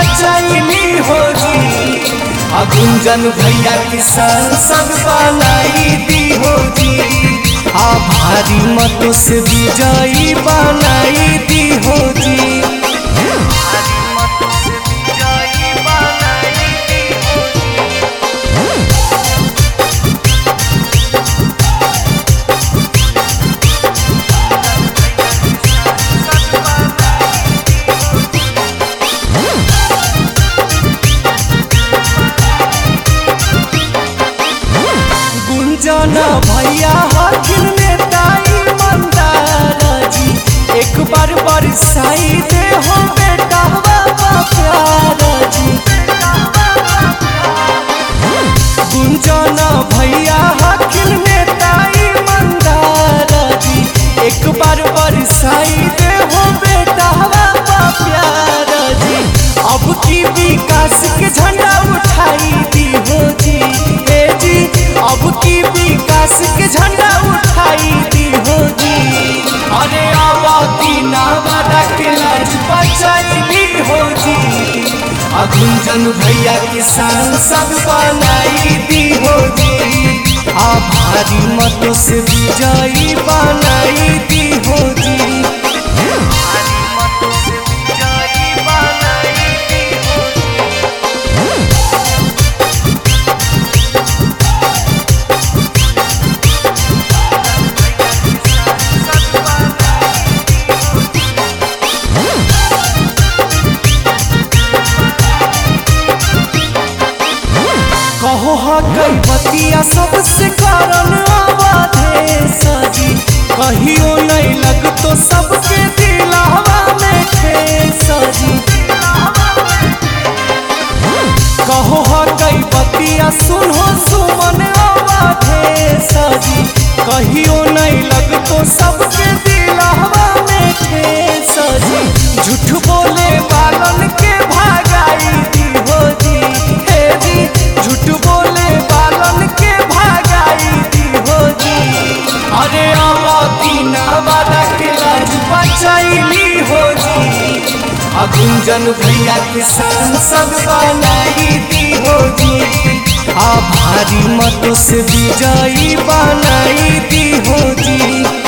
बचैली हो जी। गुंजन भैया की सांसद बनाई दी हो जी। भारी मतों से विजयी बनाई दी हो जी। गुंजना भैया हथिन नेताई मंदार जी। एक बार बरसाई दे हो बेटा बाबा प्यार जी। गुंजना भैया हथिन नेताई मंदार जी। एक बार बरसाई दे हो बेटा बाबा प्यार जी। अब की विकास के झंडा उठाई दी हो जी। जी अब की विकास के झंडा उठाई दी हो जी। अरे आबादी नावादा के लाज बचैली हो जी। गुंजन भैया की सांसद बनाई दी हो जी। भारी मतों से विजयी बनाई दी हो जी। कहो गई बतिया सबसे कारण अवधेश जी। कहियो नहीं लग तो सबके दिलावा में ठेस जी। कहो गई बतिया सुनो सुमन अवधेश जी। कहियो नहीं लग तो सबके दिलावा में ठेस जी। झूठ बोले बालन के भागाई दी हो जी। हे जी झूठ बोले बालन के भागाई दी हो जी। अरे आबादी नावादा के लाज बचैली हो जी। गुंजन भैया की सांसद बनाई दी हो जी। भारी मतों से विजयी बनाई दी हो जी।